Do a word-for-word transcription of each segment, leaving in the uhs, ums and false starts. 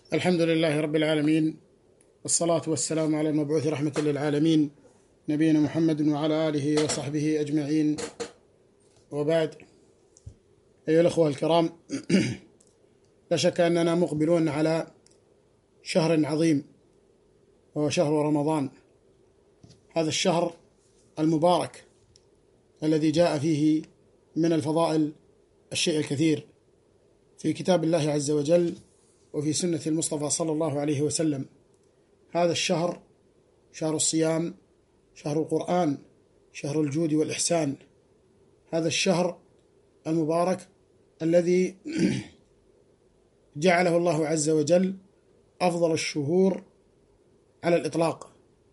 الحمد لله رب العالمين، والصلاة والسلام على المبعوث رحمة للعالمين نبينا محمد وعلى آله وصحبه أجمعين، وبعد. أيها الأخوة الكرام، لا شك أننا مقبلون على شهر عظيم وهو شهر رمضان. هذا الشهر المبارك الذي جاء فيه من الفضائل الشيء الكثير في كتاب الله عز وجل وفي سنة المصطفى صلى الله عليه وسلم. هذا الشهر شهر الصيام، شهر القرآن، شهر الجود والإحسان. هذا الشهر المبارك الذي جعله الله عز وجل أفضل الشهور على الإطلاق.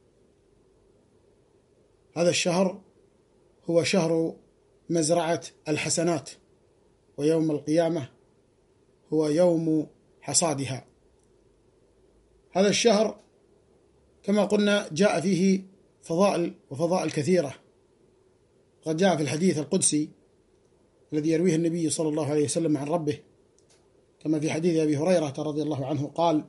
هذا الشهر هو شهر مزرعة الحسنات، ويوم القيامة هو يوم حصادها. هذا الشهر كما قلنا جاء فيه فضائل وفضائل كثيرة. قد جاء في الحديث القدسي الذي يرويه النبي صلى الله عليه وسلم عن ربه، كما في حديث أبي هريرة رضي الله عنه قال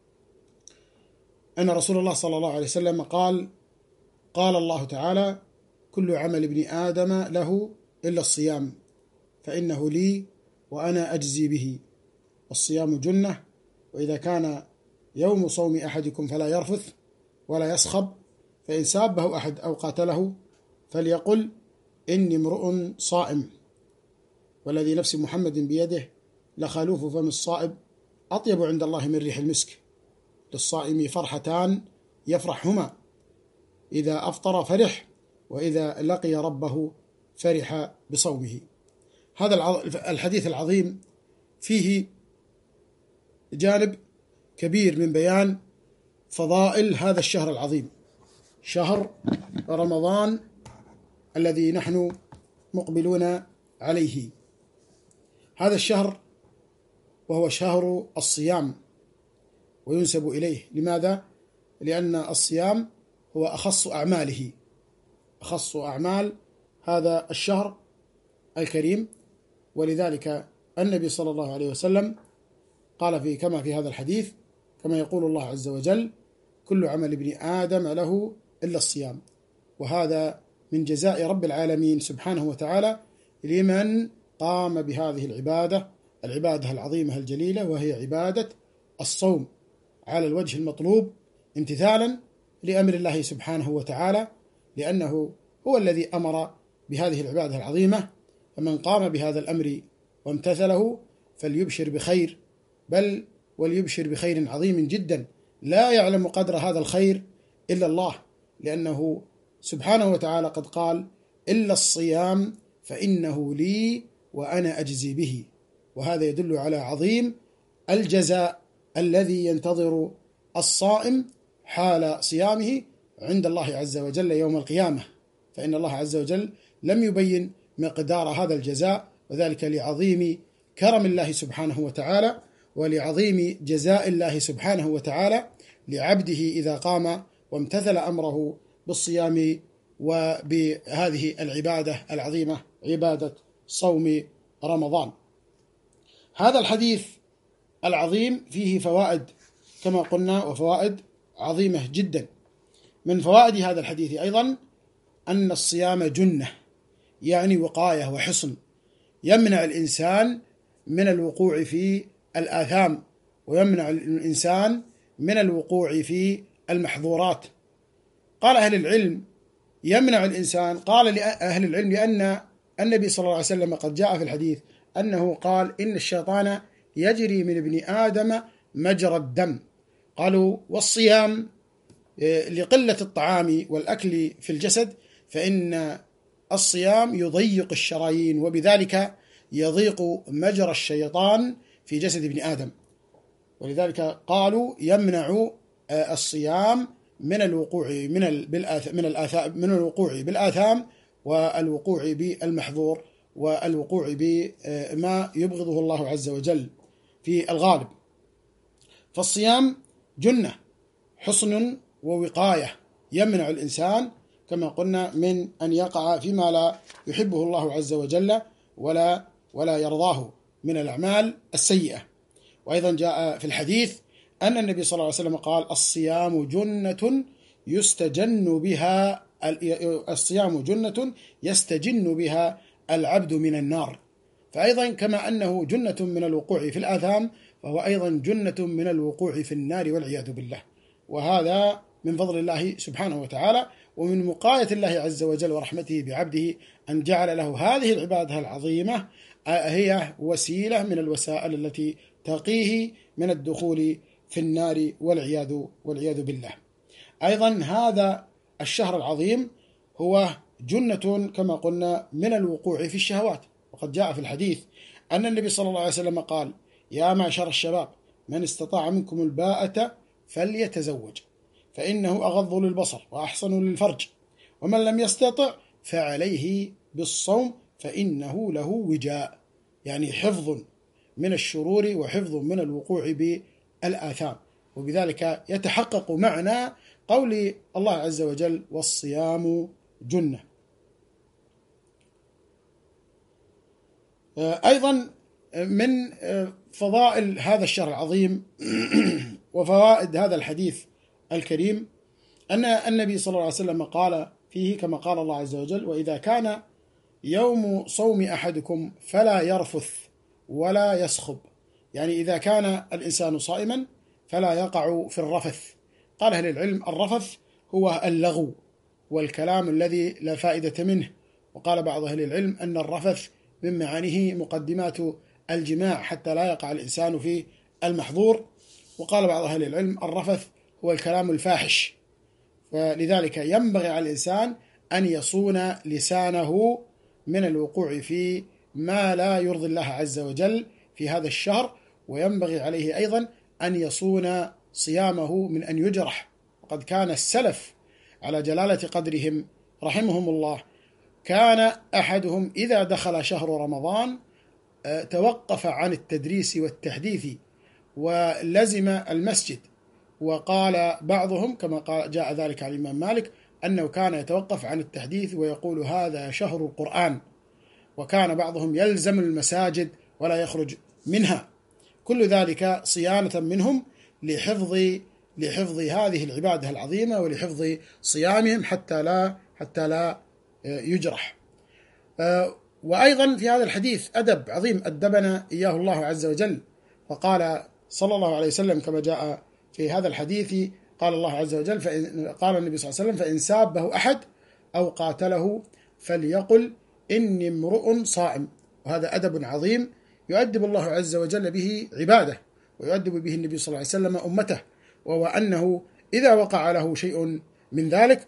أن رسول الله صلى الله عليه وسلم قال: قال الله تعالى: كل عمل ابن آدم له إلا الصيام فإنه لي وأنا أجزي به، والصيام جنة، وإذا كان يوم صوم أحدكم فلا يرفث ولا يصخب، فإن سابه أحد أو قاتله فليقل إني امرؤ صائم، والذي نفس محمد بيده لخلوف فم الصائب أطيب عند الله من ريح المسك، للصائم فرحتان يفرحهما، إذا أفطر فرح، وإذا لقي ربه فرح بصومه. هذا الحديث العظيم فيه جانب كبير من بيان فضائل هذا الشهر العظيم، شهر رمضان الذي نحن مقبلون عليه. هذا الشهر وهو شهر الصيام وينسب إليه. لماذا؟ لأن الصيام هو أخص أعماله، أخص أعمال هذا الشهر الكريم، ولذلك النبي صلى الله عليه وسلم قال في كما في هذا الحديث، كما يقول الله عز وجل: كل عمل ابن آدم له إلا الصيام. وهذا من جزاء رب العالمين سبحانه وتعالى لمن قام بهذه العبادة العبادة العظيمة الجليلة، وهي عبادة الصوم على الوجه المطلوب، امتثالا لأمر الله سبحانه وتعالى، لأنه هو الذي أمر بهذه العبادة العظيمة. فمن قام بهذا الأمر وامتثله فليبشر بخير، بل وليبشر بخير عظيم جدا لا يعلم قدر هذا الخير إلا الله، لأنه سبحانه وتعالى قد قال: إلا الصيام فإنه لي وأنا أجزي به. وهذا يدل على عظيم الجزاء الذي ينتظر الصائم حال صيامه عند الله عز وجل يوم القيامة، فإن الله عز وجل لم يبين مقدار هذا الجزاء، وذلك لعظيم كرم الله سبحانه وتعالى ولعظيم جزاء الله سبحانه وتعالى لعبده إذا قام وامتثل أمره بالصيام وبهذه العبادة العظيمة، عبادة صوم رمضان. هذا الحديث العظيم فيه فوائد كما قلنا، وفوائد عظيمة جدا. من فوائد هذا الحديث أيضا أن الصيام جنة، يعني وقاية وحصن، يمنع الإنسان من الوقوع في الآثام، ويمنع الإنسان من الوقوع في المحظورات. قال أهل العلم يمنع الإنسان، قال لأهل العلم لأن النبي صلى الله عليه وسلم قد جاء في الحديث أنه قال: إن الشيطان يجري من ابن آدم مجرى الدم. قالوا: والصيام لقلة الطعام والأكل في الجسد، فإن الصيام يضيق الشرايين، وبذلك يضيق مجرى الشيطان في جسد ابن آدم. ولذلك قالوا يمنع الصيام من الوقوع من من الآثام من الوقوع بالآثام، والوقوع بالمحظور، والوقوع بما يبغضه الله عز وجل في الغالب. فالصيام جنة، حصن ووقاية، يمنع الإنسان كما قلنا من أن يقع فيما لا يحبه الله عز وجل ولا ولا يرضاه من الأعمال السيئة. وأيضا جاء في الحديث أن النبي صلى الله عليه وسلم قال: الصيام جنة يستجن بها الصيام جنة يستجن بها العبد من النار. فأيضا كما أنه جنة من الوقوع في الآثام، فهو أيضا جنة من الوقوع في النار والعياذ بالله. وهذا من فضل الله سبحانه وتعالى، ومن مقاية الله عز وجل ورحمته بعبده أن جعل له هذه العبادة العظيمة هي وسيلة من الوسائل التي تقيه من الدخول في النار والعياذ والعياذ بالله. أيضا هذا الشهر العظيم هو جنة كما قلنا من الوقوع في الشهوات، وقد جاء في الحديث أن النبي صلى الله عليه وسلم قال: يا معشر الشباب من استطاع منكم الباءة فليتزوج فإنه أغض للبصر وأحصن للفرج، ومن لم يستطع فعليه بالصوم فإنه له وجاء، يعني حفظ من الشرور وحفظ من الوقوع بالآثام. وبذلك يتحقق معنى قول الله عز وجل: والصيام جنة. أيضا من فضائل هذا الشهر العظيم وفوائد هذا الحديث الكريم أن النبي صلى الله عليه وسلم قال فيه كما قال الله عز وجل: وإذا كان يوم صوم أحدكم فلا يرفث ولا يسخب، يعني إذا كان الإنسان صائما فلا يقع في الرفث. قال أهل العلم: الرفث هو اللغو والكلام الذي لا فائدة منه. وقال بعض أهل العلم أن الرفث من معانيه مقدمات الجماع حتى لا يقع الإنسان في المحظور. وقال بعض أهل العلم: الرفث هو الكلام الفاحش. فلذلك ينبغي على الإنسان أن يصون لسانه من الوقوع في ما لا يرضي الله عز وجل في هذا الشهر، وينبغي عليه أيضا أن يصون صيامه من أن يجرح. وقد كان السلف على جلالة قدرهم رحمهم الله كان أحدهم إذا دخل شهر رمضان توقف عن التدريس والتحديث ولزم المسجد. وقال بعضهم كما قال جاء ذلك عن الإمام مالك أنه كان يتوقف عن التحديث ويقول: هذا شهر القرآن. وكان بعضهم يلزم المساجد ولا يخرج منها. كل ذلك صيانة منهم لحفظ لحفظ هذه العبادة العظيمة ولحفظ صيامهم حتى لا حتى لا يجرح. وأيضا في هذا الحديث أدب عظيم أدبنا إياه الله عز وجل، فقال صلى الله عليه وسلم كما جاء في هذا الحديث قال الله عز وجل فإن قال النبي صلى الله عليه وسلم: فإن سابه أحد أو قاتله فليقل إني امرؤ صائم. وهذا أدب عظيم يؤدب الله عز وجل به عباده، ويؤدب به النبي صلى الله عليه وسلم أمته، وهو أنه إذا وقع له شيء من ذلك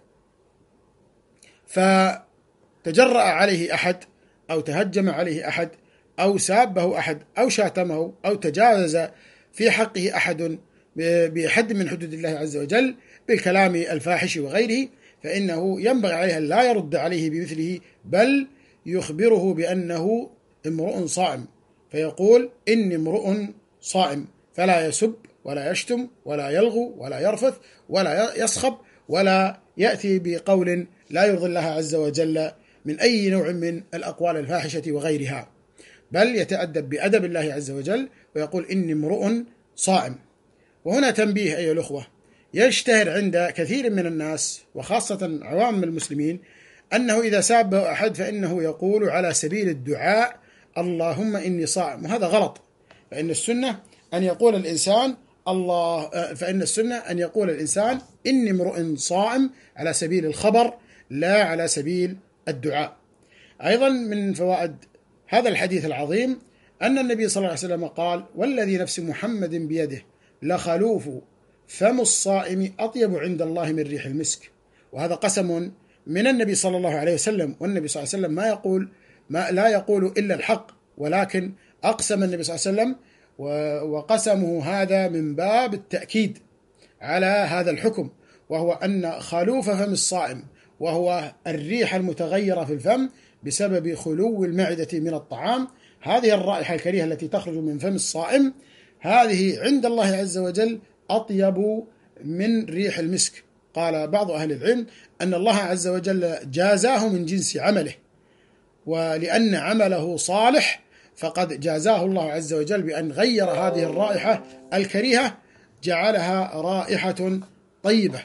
فتجرأ عليه أحد أو تهجم عليه أحد أو سابه أحد أو شاتمه أو تجاوز في حقه أحد بحد من حدود الله عز وجل بالكلام الفاحش وغيره، فإنه ينبغي عليه أن لا يرد عليه بمثله، بل يخبره بأنه امرؤ صائم، فيقول: إني امرؤ صائم، فلا يسب ولا يشتم ولا يلغو ولا يرفث ولا يصخب ولا يأتي بقول لا يرضي الله عز وجل من أي نوع من الأقوال الفاحشة وغيرها، بل يتأدب بأدب الله عز وجل ويقول: إني امرؤ صائم. وهنا تنبيه أيها الأخوة، يشتهر عند كثير من الناس وخاصة عوام المسلمين أنه إذا سابه أحد فإنه يقول على سبيل الدعاء: اللهم إني صائم، وهذا غلط. فإن السنة أن يقول الإنسان الله فإن السنة أن يقول الإنسان إني امرؤ صائم على سبيل الخبر لا على سبيل الدعاء. أيضا من فوائد هذا الحديث العظيم أن النبي صلى الله عليه وسلم قال: والذي نفس محمد بيده لخلوف فم الصائم أطيب عند الله من ريح المسك. وهذا قسم من النبي صلى الله عليه وسلم، والنبي صلى الله عليه وسلم ما يقول ما لا يقول إلا الحق، ولكن أقسم النبي صلى الله عليه وسلم، وقسمه هذا من باب التأكيد على هذا الحكم، وهو أن خلوف فم الصائم وهو الريح المتغيرة في الفم بسبب خلو المعدة من الطعام، هذه الرائحة الكريهة التي تخرج من فم الصائم هذه عند الله عز وجل أطيب من ريح المسك. قال بعض أهل العلم أن الله عز وجل جازاه من جنس عمله، ولأن عمله صالح فقد جازاه الله عز وجل بأن غير هذه الرائحة الكريهة جعلها رائحة طيبة،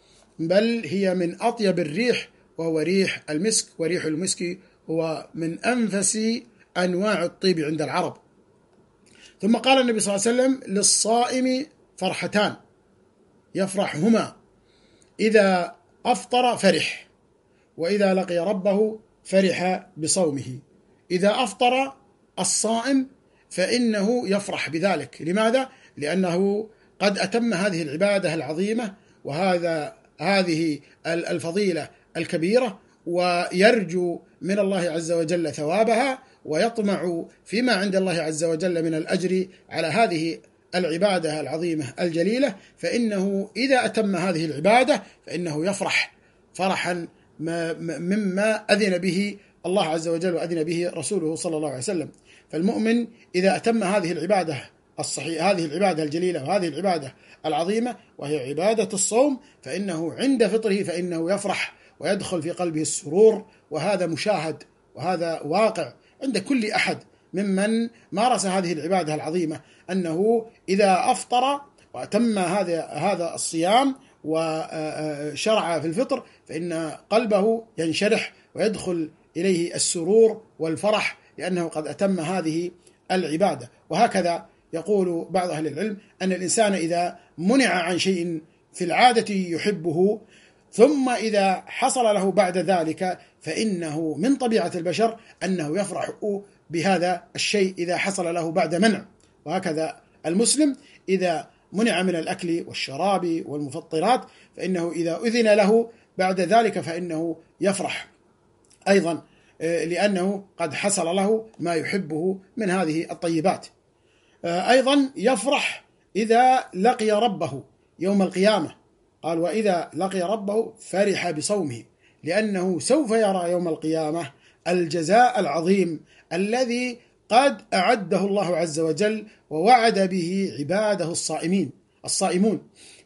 بل هي من أطيب الريح، وهو ريح المسك، وريح المسك هو من أنفس أنواع الطيب عند العرب. ثم قال النبي صلى الله عليه وسلم: للصائم فرحتان يفرحهما، إذا أفطر فرح، وإذا لقي ربه فرح بصومه. إذا أفطر الصائم فإنه يفرح بذلك. لماذا؟ لأنه قد أتم هذه العبادة العظيمة وهذا هذه الفضيلة الكبيرة، ويرجو من الله عز وجل ثوابها، ويطمع فيما عند الله عز وجل من الأجر على هذه العبادة العظيمة الجليلة. فإنه إذا أتم هذه العبادة فإنه يفرح فرحا مما أذن به الله عز وجل وأذن به رسوله صلى الله عليه وسلم. فالمؤمن إذا أتم هذه العبادة الصحيح هذه العبادة الجليلة وهذه العبادة العظيمة وهي عبادة الصوم، فإنه عند فطره فإنه يفرح ويدخل في قلبه السرور، وهذا مشاهد وهذا واقع عند كل أحد ممن مارس هذه العبادة العظيمة، أنه إذا أفطر وأتم هذا هذا الصيام وشرع في الفطر فإن قلبه ينشرح ويدخل إليه السرور والفرح، لأنه قد أتم هذه العبادة. وهكذا يقول بعض أهل العلم أن الإنسان إذا منع عن شيء في العادة يحبه، ثم إذا حصل له بعد ذلك فإنه من طبيعة البشر أنه يفرح بهذا الشيء إذا حصل له بعد منع. وهكذا المسلم إذا منع من الأكل والشراب والمفطرات فإنه إذا أذن له بعد ذلك فإنه يفرح أيضا، لأنه قد حصل له ما يحبه من هذه الطيبات. أيضا يفرح إذا لقي ربه يوم القيامة، قال: وإذا لقي ربه فرح بصومه، لأنه سوف يرى يوم القيامة الجزاء العظيم الذي قد أعده الله عز وجل ووعد به عباده الصائمين الصائمون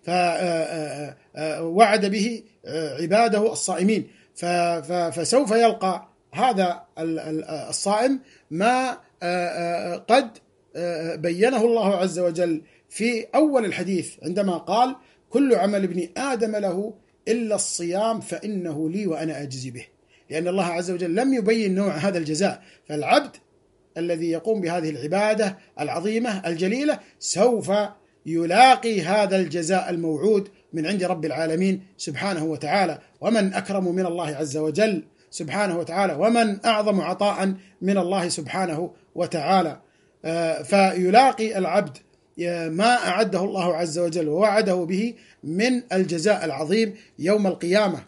فوعد به عباده الصائمين فسوف يلقى هذا الصائم ما قد بينه الله عز وجل في أول الحديث عندما قال: كل عمل ابن آدم له إلا الصيام فإنه لي وأنا أجزي به، لأن الله عز وجل لم يبين نوع هذا الجزاء. فالعبد الذي يقوم بهذه العبادة العظيمة الجليلة سوف يلاقي هذا الجزاء الموعود من عند رب العالمين سبحانه وتعالى. ومن أكرم من الله عز وجل سبحانه وتعالى، ومن أعظم عطاء من الله سبحانه وتعالى. فيلاقي العبد ما أعده الله عز وجل ووعده به من الجزاء العظيم يوم القيامة.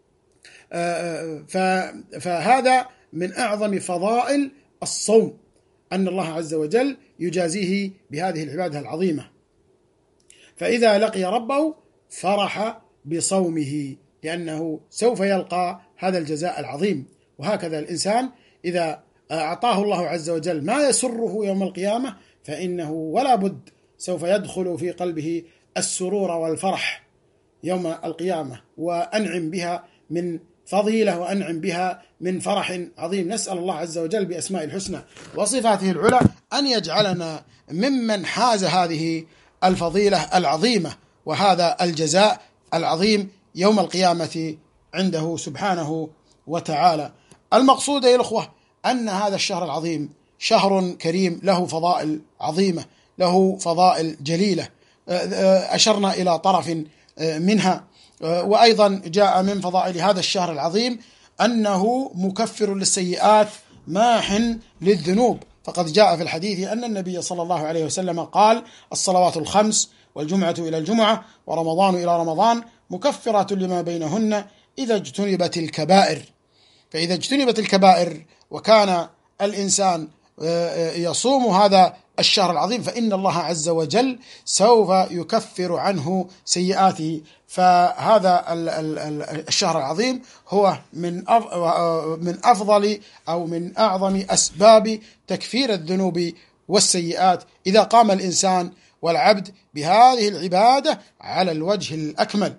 فهذا من أعظم فضائل الصوم، أن الله عز وجل يجازيه بهذه العبادة العظيمة. فإذا لقي ربه فرح بصومه، لأنه سوف يلقى هذا الجزاء العظيم. وهكذا الإنسان إذا أعطاه الله عز وجل ما يسره يوم القيامة فإنه ولا بد سوف يدخل في قلبه السرور والفرح يوم القيامة، وأنعم بها من فضيلة وأنعم بها من فرح عظيم. نسأل الله عز وجل بأسماء الحسنى وصفاته العلى أن يجعلنا ممن حاز هذه الفضيلة العظيمة وهذا الجزاء العظيم يوم القيامة عنده سبحانه وتعالى. المقصود يا الأخوة أن هذا الشهر العظيم شهر كريم له فضائل عظيمة، له فضائل جليلة، أشرنا إلى طرف منها. وأيضا جاء من فضائل هذا الشهر العظيم أنه مكفر للسيئات ماح للذنوب، فقد جاء في الحديث أن النبي صلى الله عليه وسلم قال: الصلوات الخمس والجمعة إلى الجمعة ورمضان إلى رمضان مكفرات لما بينهن إذا اجتنبت الكبائر. فإذا اجتنبت الكبائر وكان الإنسان يصوم هذا الشهر العظيم فإن الله عز وجل سوف يكفر عنه سيئاته. فهذا الشهر العظيم هو من من أفضل أو من أعظم أسباب تكفير الذنوب والسيئات إذا قام الإنسان والعبد بهذه العبادة على الوجه الأكمل.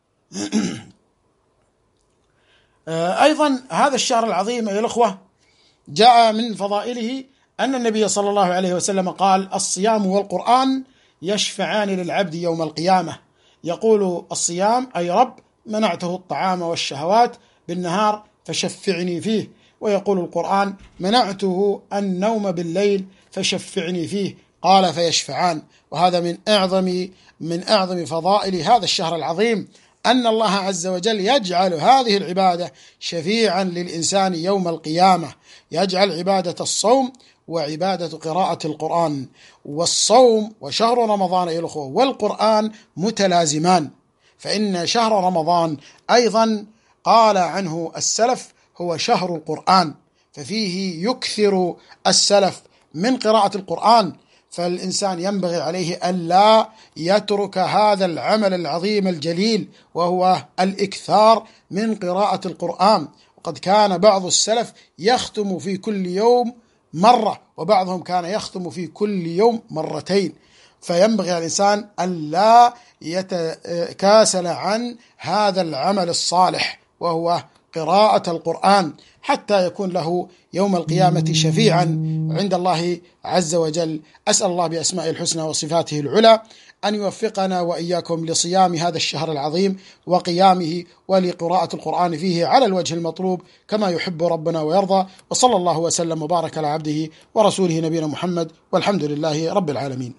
أيضا هذا الشهر العظيم يا الأخوة جاء من فضائله أن النبي صلى الله عليه وسلم قال: الصيام والقرآن يشفعان للعبد يوم القيامة. يقول الصيام أي رب منعته الطعام والشهوات بالنهار فشفعني فيه، ويقول القرآن منعته النوم بالليل فشفعني فيه، قال فيشفعان. وهذا من أعظم من أعظم فضائل هذا الشهر العظيم، أن الله عز وجل يجعل هذه العبادة شفيعا للإنسان يوم القيامة، يجعل عبادة الصوم وعبادة قراءة القرآن. والصوم وشهر رمضان أيها الأخوة والقرآن متلازمان، فإن شهر رمضان أيضا قال عنه السلف هو شهر القرآن، ففيه يكثر السلف من قراءة القرآن، فالإنسان ينبغي عليه ألا يترك هذا العمل العظيم الجليل وهو الإكثار من قراءة القرآن. وقد كان بعض السلف يختم في كل يوم مرة، وبعضهم كان يختم في كل يوم مرتين، فينبغي على الإنسان ألا يتكاسل عن هذا العمل الصالح وهو قراءة القرآن، حتى يكون له يوم القيامة شفيعا عند الله عز وجل. أسأل الله بأسمائه الحسنى وصفاته العلى أن يوفقنا وإياكم لصيام هذا الشهر العظيم وقيامه ولقراءة القرآن فيه على الوجه المطلوب كما يحب ربنا ويرضى. وصلى الله وسلم وبارك على عبده ورسوله نبينا محمد، والحمد لله رب العالمين.